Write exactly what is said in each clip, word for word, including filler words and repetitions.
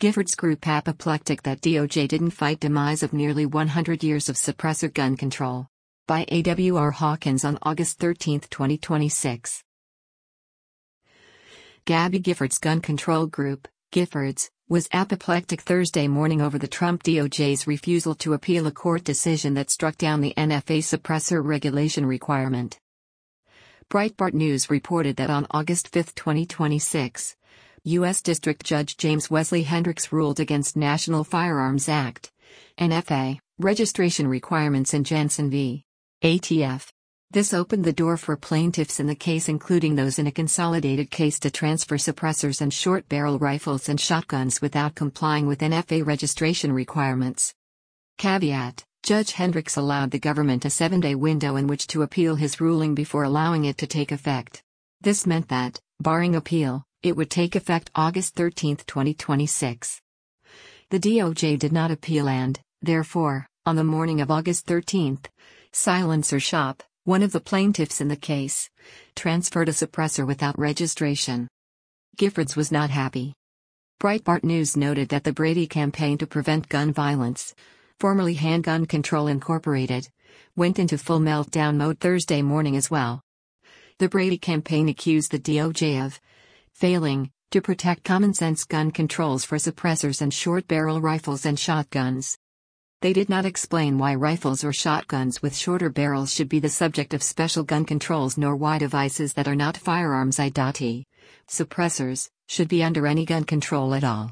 Giffords Group apoplectic that D O J didn't fight demise of nearly one hundred years of suppressor gun control. By A W R Hawkins on August thirteenth, twenty twenty-six. Gabby Giffords Gun Control Group, Giffords, was apoplectic Thursday morning over the Trump D O J's refusal to appeal a court decision that struck down the N F A suppressor regulation requirement. Breitbart News reported that on August fifth, twenty twenty-six, U S District Judge James Wesley Hendricks ruled against National Firearms Act, N F A, registration requirements in Jansen v. A T F. This opened the door for plaintiffs in the case, including those in a consolidated case, to transfer suppressors and short-barrel rifles and shotguns without complying with N F A registration requirements. Caveat: Judge Hendricks allowed the government a seven-day window in which to appeal his ruling before allowing it to take effect. This meant that, barring appeal, it would take effect August thirteenth, twenty twenty-six. The D O J did not appeal and, therefore, on the morning of August thirteenth, Silencer Shop, one of the plaintiffs in the case, transferred a suppressor without registration. Giffords was not happy. Breitbart News noted that the Brady Campaign to Prevent Gun Violence, formerly Handgun Control Incorporated, went into full meltdown mode Thursday morning as well. The Brady campaign accused the D O J of failing to protect common-sense gun controls for suppressors and short-barrel rifles and shotguns. They did not explain why rifles or shotguns with shorter barrels should be the subject of special gun controls, nor why devices that are not firearms, I E, suppressors, should be under any gun control at all.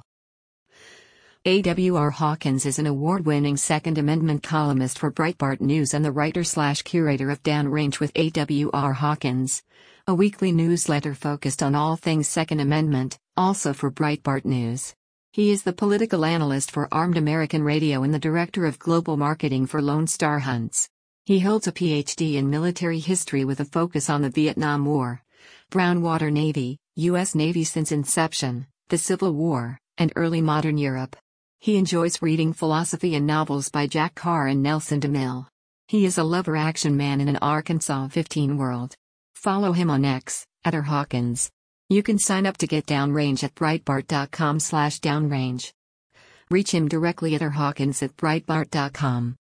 A W R Hawkins is an award-winning Second Amendment columnist for Breitbart News and the writer-slash-curator of Downrange with A W R Hawkins, a weekly newsletter focused on all things Second Amendment, also for Breitbart News. He is the political analyst for Armed American Radio and the director of global marketing for Lone Star Hunts. He holds a P H D in military history with a focus on the Vietnam War, Brown Water Navy, U S Navy since inception, the Civil War, and early modern Europe. He enjoys reading philosophy and novels by Jack Carr and Nelson DeMille. He is a lover action man in an Arkansas fifteen world. Follow him on X, at R Hawkins. You can sign up to get Downrange at breitbart dot com slash downrange. Reach him directly at R Hawkins at breitbart dot com.